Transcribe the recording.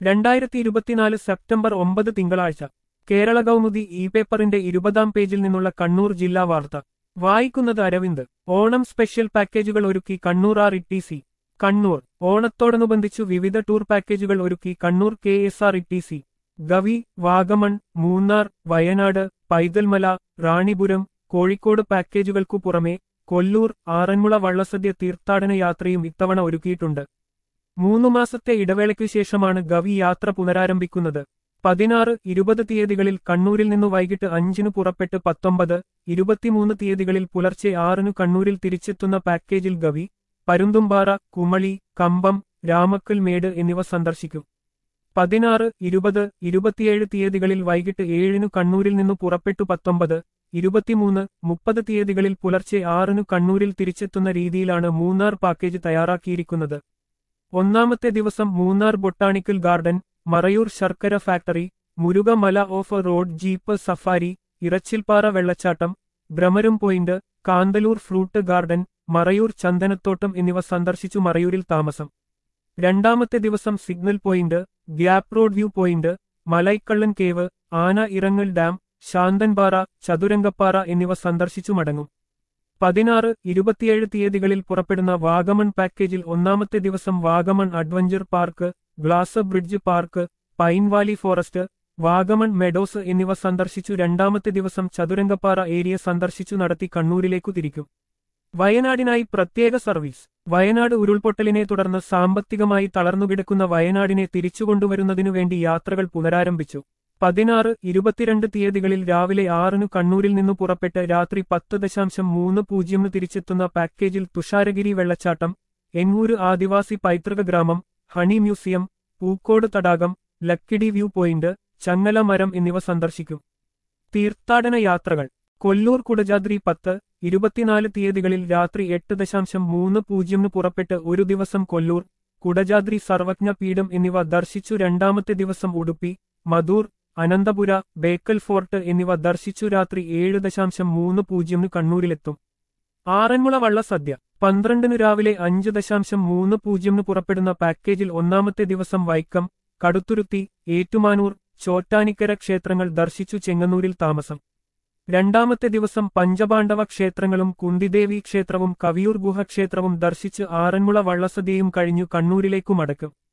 2024 September 9 തിങ്കളാഴ്ച കേരള കൗമുദി പേപ്പറിന്റെ 20-ാം പേജിൽ നിന്നുള്ള കണ്ണൂർ ജില്ലാ വാർത്ത വായിക്കുന്നത് അരവിന്ദ്. ഓണം സ്പെഷ്യൽ പാക്കേജുകൾ ഒരുക്കി കണ്ണൂർ RTC. കണ്ണൂർ ഓണത്തോടനുബന്ധിച്ചു വിവിധ ടൂർ പാക്കേജുകൾ ഒരുക്കി കണ്ണൂർ KSRTC. ഗവി, വാഗമൺ, മൂന്നാർ, വയനാട്, പൈതൽമല, റാണിപുരം, കോഴിക്കോട് പാക്കേജുകൾക്കു പുറമെ കൊല്ലൂർ, ആറന്മുള വള്ളസദ്യ തീർത്ഥാടന യാത്രയും ഇത്തവണ ഒരുക്കിയിട്ടുണ്ട്. 3 മാസത്തെ ഇടവേളയ്ക്കു ശേഷമാണ് ഗവി യാത്ര പുനരാരംഭിക്കുന്നത്. 16, 20 തീയതികളിൽ കണ്ണൂരിൽ നിന്നു വൈകിട്ട് 5-നു പുറപ്പെട്ട് 19, 23 തീയതികളിൽ പുലർച്ചെ 6-നു കണ്ണൂരിൽ തിരിച്ചെത്തുന്ന പാക്കേജിൽ ഗവി, പരുന്തുംപാറ, കുമളി, കമ്പം, രാമക്കൽ മേട് എന്നിവ സന്ദർശിക്കും. 16, 20, 27 തീയതികളിൽ വൈകിട്ട് 7-നു കണ്ണൂരിൽ നിന്നു പുറപ്പെട്ടു 19, 23, 30 തീയതികളിൽ പുലർച്ചെ 6-നു കണ്ണൂരിൽ തിരിച്ചെത്തുന്ന രീതിയിലാണ് മൂന്നാർ പാക്കേജ് തയ്യാറാക്കിയിരിക്കുന്നത്. ഒന്നാമത്തെ ദിവസം മൂന്നാർ ബൊട്ടാണിക്കൽ ഗാർഡൻ, മറയൂർ ശർക്കര factory, Murugamala off road jeep safari, Irachilpara വെള്ളച്ചാട്ടം, Bhramaram point, Kanthalloor fruit garden, Marayoor ചന്ദനത്തോട്ടം എന്നിവ സന്ദർശിച്ചു മറയൂരിൽ താമസം. രണ്ടാമത്തെ ദിവസം signal point, gap road view point, Malaikallan cave, Anayirangal dam, Santhanpara, Chathurangappara എന്നിവ സന്ദർശിച്ചു മടങ്ങും. 16, 27 തീയതികളിൽ പുറപ്പെടുന്ന വാഗമൺ പാക്കേജിൽ ഒന്നാമത്തെ ദിവസം Vagamon adventure park, glass bridge park, pine valley forest, Vagamon meadows എന്നിവ സന്ദർശിച്ചു രണ്ടാമത്തെ ദിവസം ചതുരംഗപ്പാറ ഏരിയ സന്ദർശിച്ചു നടത്തി കണ്ണൂരിലേക്കു തിരിക്കും. വയനാടിനായി പ്രത്യേക സർവീസ്. വയനാട് ഉരുൾപൊട്ടലിനെ തുടർന്ന് സാമ്പത്തികമായി തളർന്നുകിടക്കുന്ന വയനാടിനെ തിരിച്ചുകൊണ്ടുവരുന്നതിനുവേണ്ടി യാത്രകൾ പുനരാരംഭിച്ചു. 16, 22 തീയതികളിൽ രാവിലെ 6-നു കണ്ണൂരിൽ നിന്നു പുറപ്പെട്ട് രാത്രി 10.30-നു തിരിച്ചെത്തുന്ന പാക്കേജിൽ തുഷാരഗിരി വെള്ളച്ചാട്ടം, എന്നൂര് ആദിവാസി പൈതൃക ഗ്രാമം, ഹണി മ്യൂസിയം, പൂക്കോട് തടാകം, ലക്കിടി വ്യൂ പോയിന്റ്, ചങ്ങല മരം എന്നിവ സന്ദർശിക്കും. തീർത്ഥാടന യാത്രകൾ. കൊല്ലൂർ കുടജാദ്രി 10, 24 തീയതികളിൽ രാത്രി 8.30-നു പുറപ്പെട്ട് ഒരു ദിവസം കൊല്ലൂർ, കുടജാദ്രി സർവജ്ഞ പീഠം എന്നിവ ദർശിച്ചു രണ്ടാമത്തെ ദിവസം ഉടുപ്പി, മധൂർ, അനന്തപുര, ബേക്കൽ ഫോർട്ട് എന്നിവ ദർശിച്ചു രാത്രി 7.30-നു കണ്ണൂരിലെത്തും. ആറന്മുള വള്ളസദ്യ. 12-നു രാവിലെ 5.30-നു പുറപ്പെടുന്ന പാക്കേജിൽ ഒന്നാമത്തെ ദിവസം വൈക്കം, കടുത്തുരുത്തി, ഏറ്റുമാനൂർ, ചോറ്റാനിക്കര ക്ഷേത്രങ്ങൾ ദർശിച്ചു ചെങ്ങന്നൂരിൽ താമസം. രണ്ടാമത്തെ ദിവസം പഞ്ചപാണ്ഡവ ക്ഷേത്രങ്ങളും കുന്തിദേവി ക്ഷേത്രവും കവിയൂർ ഗുഹ ക്ഷേത്രവും ദർശിച്ച് ആറന്മുള വള്ളസദ്യയും കഴിഞ്ഞു കണ്ണൂരിലേക്കു മടക്കും.